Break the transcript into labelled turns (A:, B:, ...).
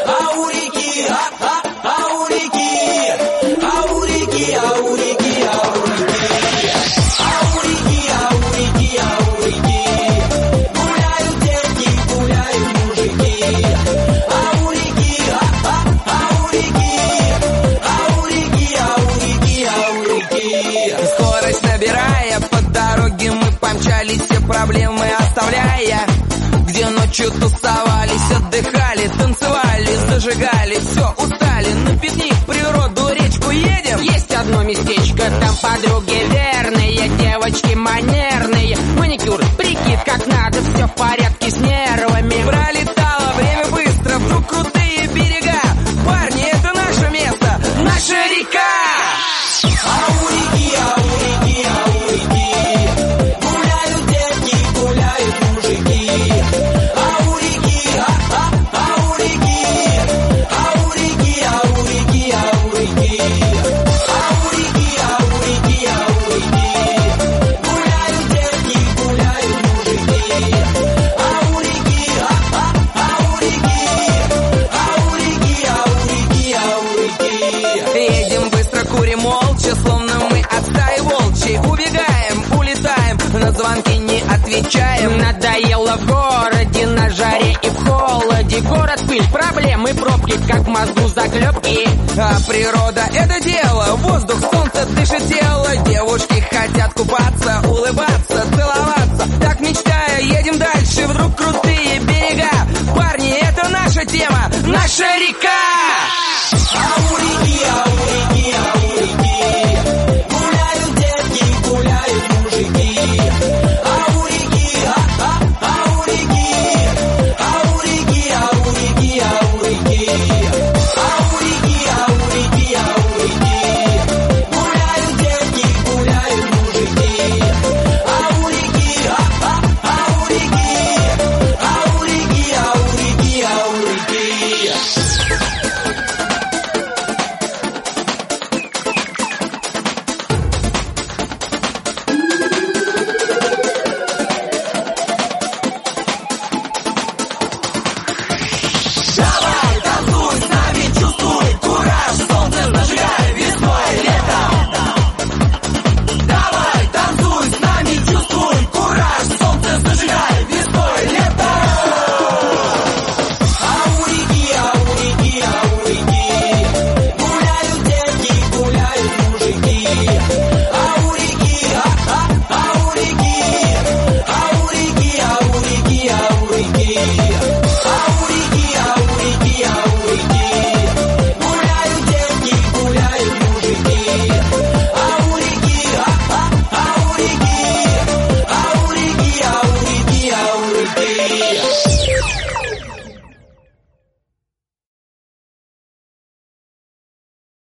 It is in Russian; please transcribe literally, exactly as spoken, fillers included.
A: а у реки, а, а, а у реки, а у реки, а у реки, а у реки, а у реки, а у реки, а у реки, гуляют девки, гуляют мужики, а у реки, а, а, а у реки, а у реки, а у реки, а у реки.
B: Скорость набирая, по дороге мы помчались, все проблемы оставляя. Где ночью тусовались, отдыхали, танцевали, зажигали, все, устали, на пикник, природу, речку едем.
C: Есть одно местечко, там подруги верные, девочки манерные, маникюр, прикид как надо, все в порядке с нервами.
B: Пролетало время быстро, вдруг крутые берега. Парни, это наше место, наша река.
A: А у реки, а у реки, а у реки, гуляют девки, гуляют мужики, а у реки, а, а, а у реки, а у реки, а у реки, а у реки, а у реки, а у реки, а у реки, гуляют девки, гуляют мужики, а у реки, а, а, а у реки, а у реки, а у реки, а у реки.
B: Едем быстро, курим молча, словно мы от стаи волчьей. Убегаем, улетаем, на звонки не отвечаем.
C: Надоело в городе, на жаре и в холоде. Город, пыль, проблемы, пробки, как в мозгу заклепки.
B: А природа — это дело, воздух, солнце дышит тело. Девушки хотят купаться, улыбаться, целоваться. Так мечтая, едем дальше, вдруг крутые берега. Парни, это наша тема, наша река.
A: А у реки, а у реки, а у реки, гуляют девки, гуляют мужики, а у реки, а, а, а у реки, а у реки, а у реки, а у реки, а у реки, а у реки, а у реки, гуляют девки, гуляют мужики, а у реки, а, а, а у реки, а у реки, а у реки, а у реки.